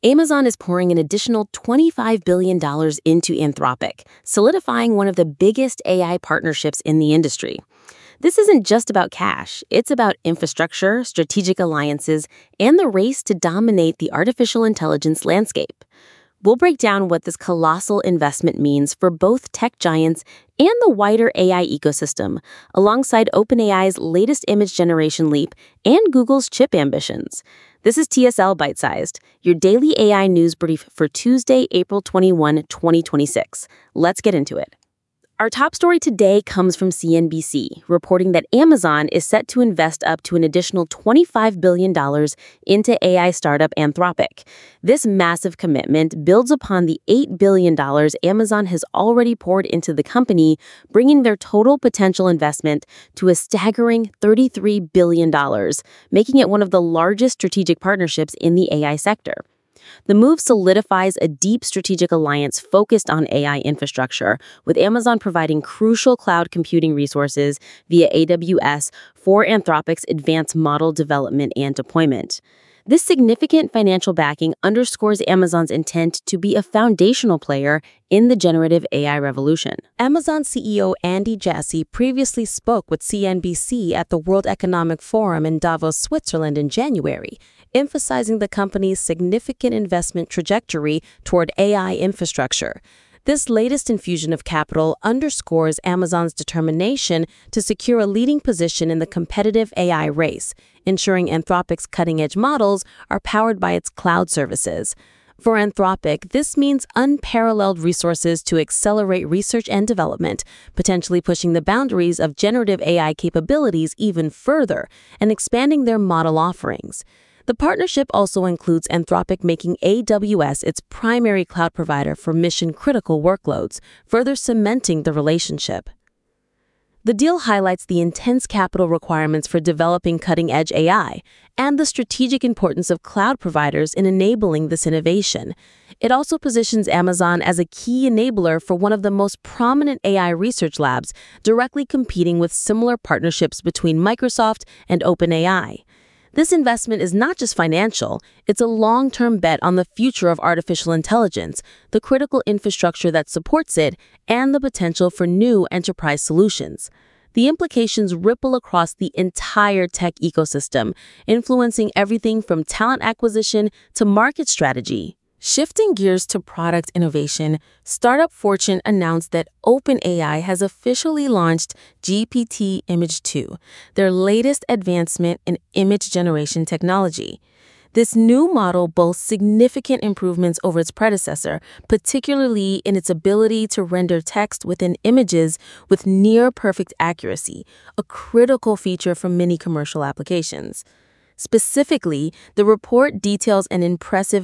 Amazon is pouring an additional $25 billion into Anthropic, solidifying one of the biggest AI partnerships in the industry. This isn't just about cash, it's about infrastructure, strategic alliances, and the race to dominate the artificial intelligence landscape. We'll break down what this colossal investment means for both tech giants and the wider AI ecosystem, alongside OpenAI's latest image generation leap and Google's chip ambitions. This is TSL Bite-Sized, your daily AI news brief for Tuesday, April 21, 2026. Let's get into it. Our top story today comes from CNBC, reporting that Amazon is set to invest up to an additional $25 billion into AI startup Anthropic. This massive commitment builds upon the $8 billion Amazon has already poured into the company, bringing their total potential investment to a staggering $33 billion, making it one of the largest strategic partnerships in the AI sector. The move solidifies a deep strategic alliance focused on AI infrastructure, with Amazon providing crucial cloud computing resources via AWS for Anthropic's advanced model development and deployment. This significant financial backing underscores Amazon's intent to be a foundational player in the generative AI revolution. Amazon CEO Andy Jassy previously spoke with CNBC at the World Economic Forum in Davos, Switzerland in January, emphasizing the company's significant investment trajectory toward AI infrastructure. This latest infusion of capital underscores Amazon's determination to secure a leading position in the competitive AI race, ensuring Anthropic's cutting-edge models are powered by its cloud services. For Anthropic, this means unparalleled resources to accelerate research and development, potentially pushing the boundaries of generative AI capabilities even further and expanding their model offerings. The partnership also includes Anthropic making AWS its primary cloud provider for mission-critical workloads, further cementing the relationship. The deal highlights the intense capital requirements for developing cutting-edge AI and the strategic importance of cloud providers in enabling this innovation. It also positions Amazon as a key enabler for one of the most prominent AI research labs, directly competing with similar partnerships between Microsoft and OpenAI. This investment is not just financial, it's a long-term bet on the future of artificial intelligence, the critical infrastructure that supports it, and the potential for new enterprise solutions. The implications ripple across the entire tech ecosystem, influencing everything from talent acquisition to market strategy. Shifting gears to product innovation, startup Fortune announced that OpenAI has officially launched GPT Image 2, their latest advancement in image generation technology. This new model boasts significant improvements over its predecessor, particularly in its ability to render text within images with near-perfect accuracy, a critical feature for many commercial applications. Specifically, the report details an impressive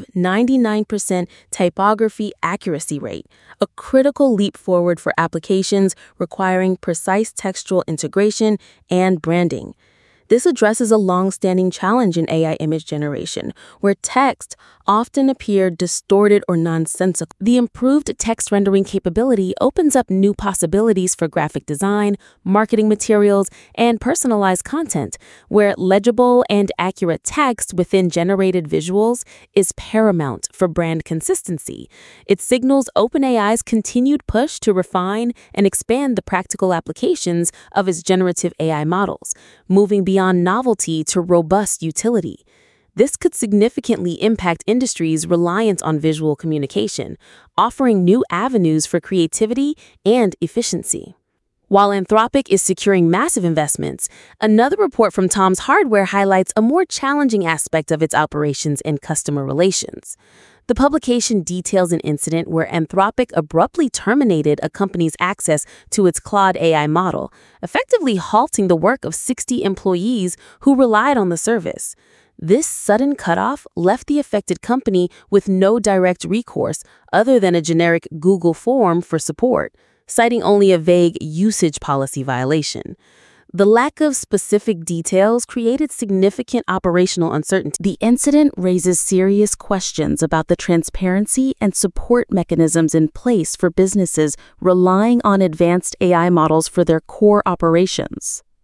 99% typography accuracy rate, a critical leap forward for applications requiring precise textual integration and branding. This addresses a long-standing challenge in AI image generation, where text often appeared distorted or nonsensical. The improved text rendering capability opens up new possibilities for graphic design, marketing materials, and personalized content, where legible and accurate text within generated visuals is paramount for brand consistency. It signals OpenAI's continued push to refine and expand the practical applications of its generative AI models, moving beyond novelty to robust utility. This could significantly impact industries reliant on visual communication, offering new avenues for creativity and efficiency. While Anthropic is securing massive investments, another report from Tom's Hardware highlights a more challenging aspect of its operations and customer relations. The publication details an incident where Anthropic abruptly terminated a company's access to its Claude AI model, effectively halting the work of 60 employees who relied on the service. This sudden cutoff left the affected company with no direct recourse other than a generic Google form for support, citing only a vague usage policy violation. The lack of specific details created significant operational uncertainty. The incident raises serious questions about the transparency and support mechanisms in place for businesses relying on advanced AI models for their core operations.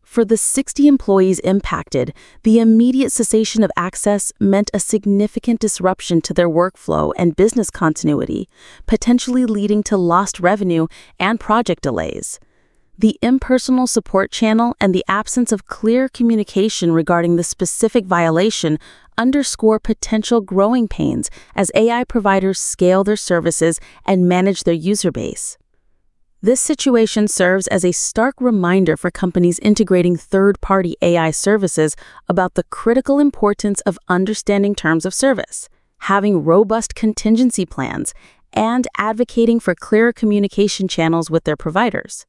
For the 60 employees impacted, the immediate cessation of access meant a significant disruption to their workflow and business continuity, potentially leading to lost revenue and project delays. The impersonal support channel and the absence of clear communication regarding the specific violation underscore potential growing pains as AI providers scale their services and manage their user base. This situation serves as a stark reminder for companies integrating third-party AI services about the critical importance of understanding terms of service, having robust contingency plans, and advocating for clearer communication channels with their providers.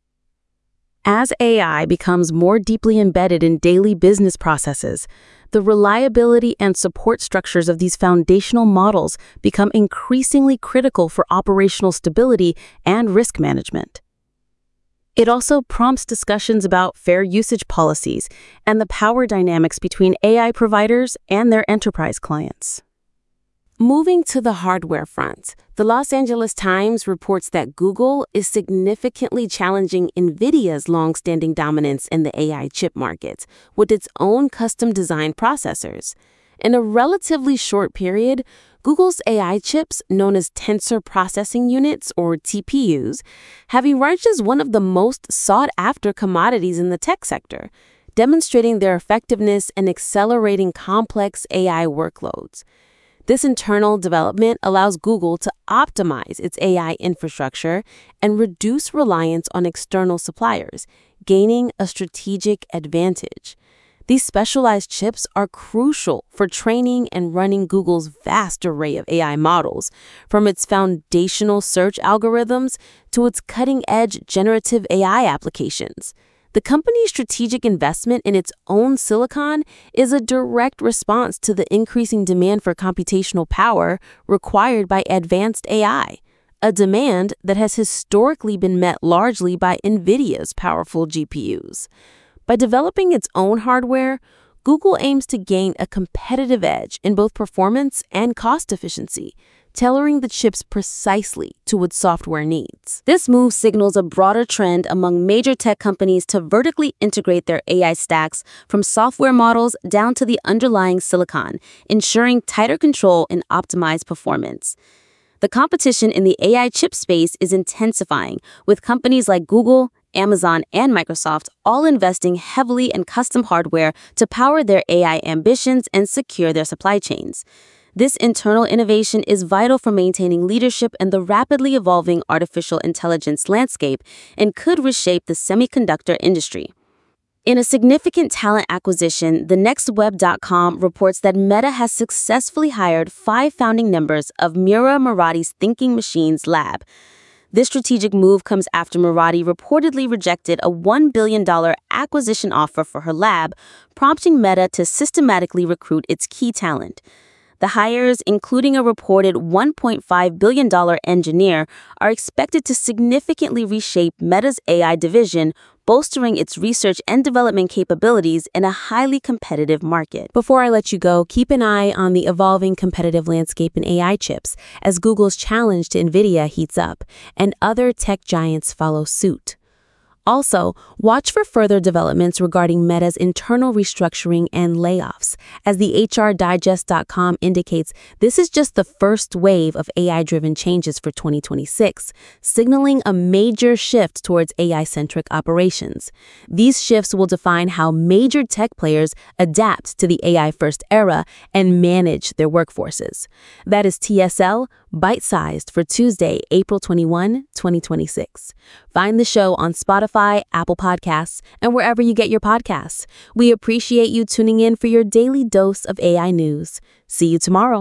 As AI becomes more deeply embedded in daily business processes, the reliability and support structures of these foundational models become increasingly critical for operational stability and risk management. It also prompts discussions about fair usage policies and the power dynamics between AI providers and their enterprise clients. Moving to the hardware front, the Los Angeles Times reports that Google is significantly challenging NVIDIA's long-standing dominance in the AI chip market with its own custom-designed processors. In a relatively short period, Google's AI chips, known as Tensor Processing Units or TPUs, have emerged as one of the most sought-after commodities in the tech sector, demonstrating their effectiveness in accelerating complex AI workloads. This internal development allows Google to optimize its AI infrastructure and reduce reliance on external suppliers, gaining a strategic advantage. These specialized chips are crucial for training and running Google's vast array of AI models, from its foundational search algorithms to its cutting-edge generative AI applications. The company's strategic investment in its own silicon is a direct response to the increasing demand for computational power required by advanced AI, a demand that has historically been met largely by NVIDIA's powerful GPUs. By developing its own hardware, Google aims to gain a competitive edge in both performance and cost efficiency, tailoring the chips precisely to its software needs. This move signals a broader trend among major tech companies to vertically integrate their AI stacks from software models down to the underlying silicon, ensuring tighter control and optimized performance. The competition in the AI chip space is intensifying, with companies like Google, Amazon, and Microsoft all investing heavily in custom hardware to power their AI ambitions and secure their supply chains. This internal innovation is vital for maintaining leadership in the rapidly evolving artificial intelligence landscape and could reshape the semiconductor industry. In a significant talent acquisition, TheNextWeb.com reports that Meta has successfully hired 5 founding members of Mira Murati's Thinking Machines lab. This strategic move comes after Murati reportedly rejected a $1 billion acquisition offer for her lab, prompting Meta to systematically recruit its key talent. The hires, including a reported $1.5 billion engineer, are expected to significantly reshape Meta's AI division, bolstering its research and development capabilities in a highly competitive market. Before I let you go, keep an eye on the evolving competitive landscape in AI chips as Google's challenge to NVIDIA heats up and other tech giants follow suit. Also, watch for further developments regarding Meta's internal restructuring and layoffs. As the HRDigest.com indicates, this is just the first wave of AI-driven changes for 2026, signaling a major shift towards AI-centric operations. These shifts will define how major tech players adapt to the AI-first era and manage their workforces. That is TSL, bite-sized for Tuesday, April 21, 2026. Find the show on Spotify, Apple Podcasts, and wherever you get your podcasts. We appreciate you tuning in for your daily dose of AI news. See you tomorrow.